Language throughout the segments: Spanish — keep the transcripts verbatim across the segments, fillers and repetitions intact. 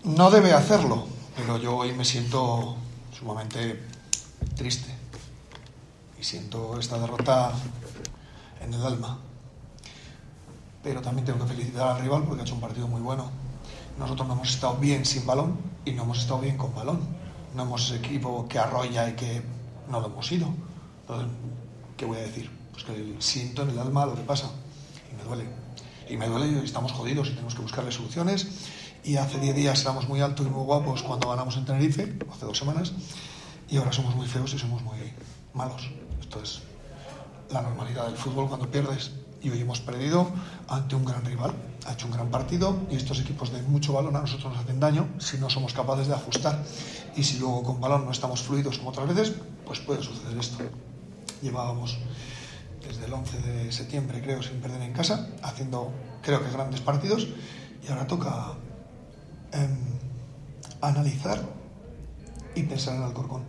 No debe hacerlo, pero yo hoy me siento sumamente triste y siento esta derrota en el alma. Pero también tengo que felicitar al rival porque ha hecho un partido muy bueno. Nosotros no hemos estado bien sin balón y no hemos estado bien con balón. No hemos ese equipo que arrolla y que no lo hemos ido. Entonces, ¿qué voy a decir? Pues que siento en el alma lo que pasa y me duele. Y me duele y estamos jodidos y tenemos que buscarle soluciones. Y hace diez días éramos muy altos y muy guapos cuando ganamos en Tenerife, hace dos semanas, y ahora somos muy feos y somos muy malos. Esto es la normalidad del fútbol cuando pierdes. Y hoy hemos perdido ante un gran rival. Ha hecho un gran partido y estos equipos de mucho balón a nosotros nos hacen daño si no somos capaces de ajustar. Y si luego con balón no estamos fluidos como otras veces, pues puede suceder esto. Llevábamos desde el once de septiembre, creo, sin perder en casa, haciendo, creo que, grandes partidos. Y ahora toca eh, analizar y pensar en Alcorcón.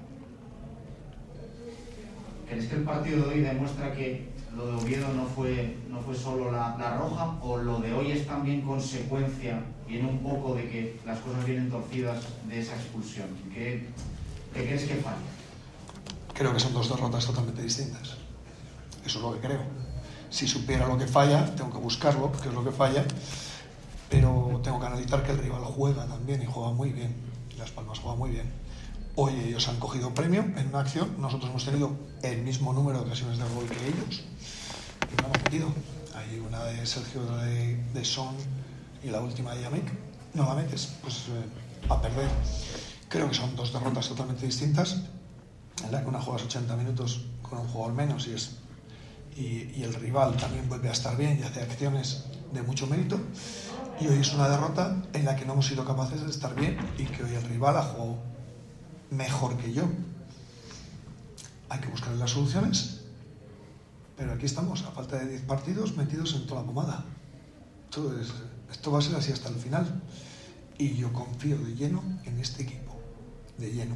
¿Crees que el partido de hoy demuestra que lo de Oviedo no fue, no fue solo la, la roja, o lo de hoy es también consecuencia, viene un poco de que las cosas vienen torcidas de esa expulsión? ¿Qué, qué crees que falla? Creo que son dos derrotas totalmente distintas. Eso es lo que creo. Si supiera lo que falla, tengo que buscarlo, qué es lo que falla, pero tengo que analizar que el rival juega también y juega muy bien. Las Palmas juega muy bien. Hoy ellos han cogido premio en una acción, nosotros hemos tenido el mismo número de ocasiones de gol que ellos y no hemos metido. Hay una de Sergio de, de Son y la última de Yamik. No la metes, pues eh, a perder. Creo que son dos derrotas totalmente distintas, en la que una juegas ochenta minutos con un jugador menos y, es, y, y el rival también vuelve a estar bien y hace acciones de mucho mérito. Y hoy es una derrota en la que no hemos sido capaces de estar bien y que hoy el rival ha jugado mejor que yo. Hay que buscar las soluciones, pero aquí estamos, a falta de diez partidos metidos en toda la pomada. Esto, es, esto va a ser así hasta el final. Y yo confío de lleno en este equipo. De lleno.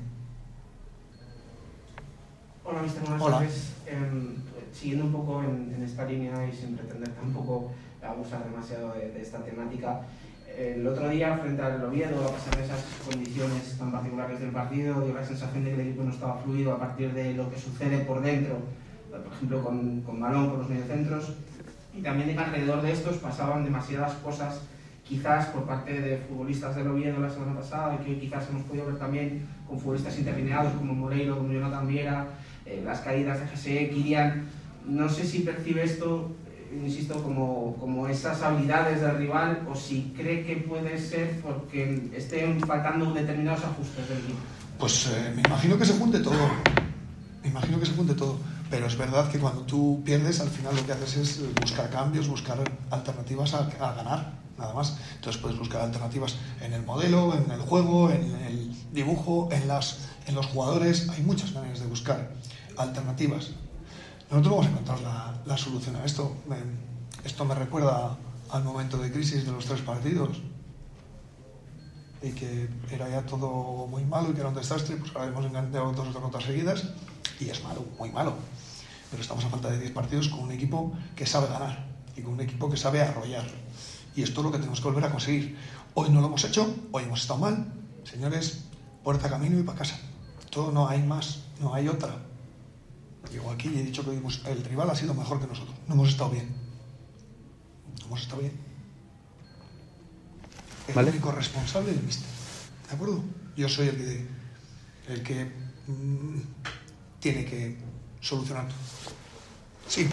Hola, mister Buenas Hola. tardes. Eh, siguiendo un poco en, en esta línea y sin pretender tampoco abusar demasiado de, de esta temática, el otro día, frente al Oviedo, a pesar de esas condiciones tan particulares del partido, dio la sensación de que el equipo no estaba fluido a partir de lo que sucede por dentro, por ejemplo, con, con balón, con los mediocentros, y también de que alrededor de estos pasaban demasiadas cosas, quizás por parte de futbolistas del Oviedo la semana pasada, y que hoy quizás hemos podido ver también con futbolistas interlineados como Moreiro, como Jonathan Viera, eh, las caídas de G S E, Kirian. No sé si percibe esto, insisto, como, como esas habilidades del rival, o si cree que puede ser porque estén faltando determinados ajustes del equipo. Pues eh, me imagino que se junte todo. Me imagino que se junte todo. Pero es verdad que cuando tú pierdes, al final lo que haces es buscar cambios, buscar alternativas a, a ganar, nada más. Entonces puedes buscar alternativas en el modelo, en el juego, en el dibujo, en, las, en los jugadores. Hay muchas maneras de buscar alternativas. Nosotros vamos a encontrar la, la solución a esto. Me, esto me recuerda al momento de crisis de los tres partidos y que era ya todo muy malo y que era un desastre. Pues ahora hemos enganchado dos derrotas seguidas y es malo, muy malo. Pero estamos a falta de diez partidos con un equipo que sabe ganar y con un equipo que sabe arrollar. Y esto es lo que tenemos que volver a conseguir. Hoy no lo hemos hecho, hoy hemos estado mal. Señores, puerta, camino y para casa. Todo, no hay más, no hay otra. Llego aquí y he dicho que hemos, el rival ha sido mejor que nosotros. No hemos estado bien. No hemos estado bien. El ¿Vale? único responsable es el míster. ¿De acuerdo? Yo soy el que, el que mmm, tiene que solucionar todo. Sí.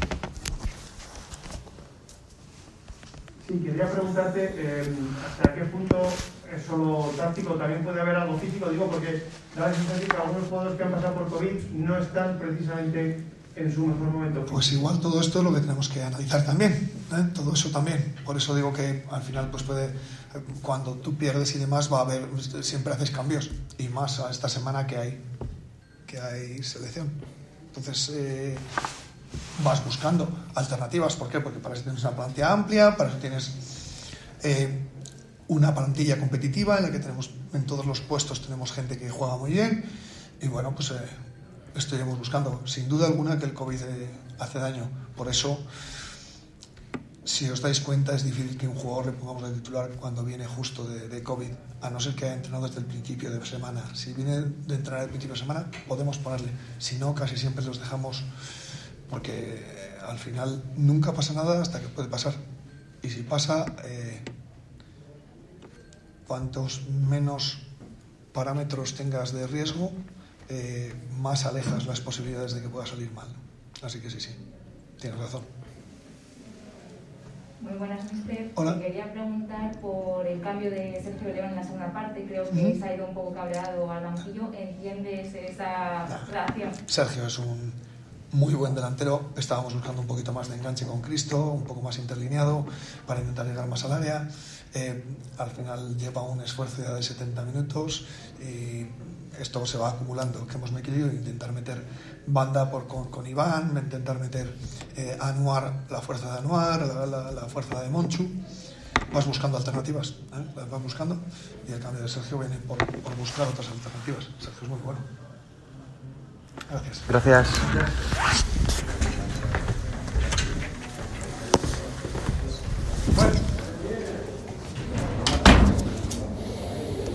Sí, quería preguntarte eh, hasta qué punto es solo táctico, también puede haber algo físico, digo, porque da la sensación que algunos jugadores que han pasado por COVID no están precisamente en su mejor momento. Pues igual todo esto es lo que tenemos que analizar también, ¿eh? Todo eso también. Por eso digo que al final pues puede, cuando tú pierdes y demás va a haber, siempre haces cambios, y más a esta semana que hay, que hay selección. Entonces eh, vas buscando alternativas. ¿Por qué? Porque para eso tienes una plantilla amplia, para eso tienes eh, una plantilla competitiva en la que tenemos, en todos los puestos tenemos gente que juega muy bien, y bueno, pues eh, estoy buscando, sin duda alguna, que el COVID eh, hace daño. Por eso si os dais cuenta, es difícil que un jugador le pongamos de titular cuando viene justo de, de COVID, a no ser que haya entrenado desde el principio de semana. Si viene de entrenar al principio de semana, podemos ponerle. Si no, casi siempre los dejamos, porque eh, al final nunca pasa nada hasta que puede pasar. Y si pasa, eh, cuantos menos parámetros tengas de riesgo, eh, más alejas las posibilidades de que pueda salir mal. Así que sí, sí, tienes razón. Muy buenas, mister. Hola. Te quería preguntar por el cambio de Sergio León en la segunda parte. Creo que Uh-huh. se ha ido un poco cabreado al banquillo. ¿Entiendes esa No. reacción? Sergio es un muy buen delantero. Estábamos buscando un poquito más de enganche con Cristo, un poco más interlineado para intentar llegar más al área. Eh, al final lleva un esfuerzo ya de setenta minutos y esto se va acumulando, que hemos querido intentar meter banda por, con, con Iván, intentar meter eh, a Anuar, la fuerza de Anuar, la, la, la fuerza de Monchu. Vas buscando alternativas, ¿eh? Las vas buscando, y el cambio de Sergio viene por, por buscar otras alternativas. Sergio es muy bueno. Gracias. Gracias. Bueno.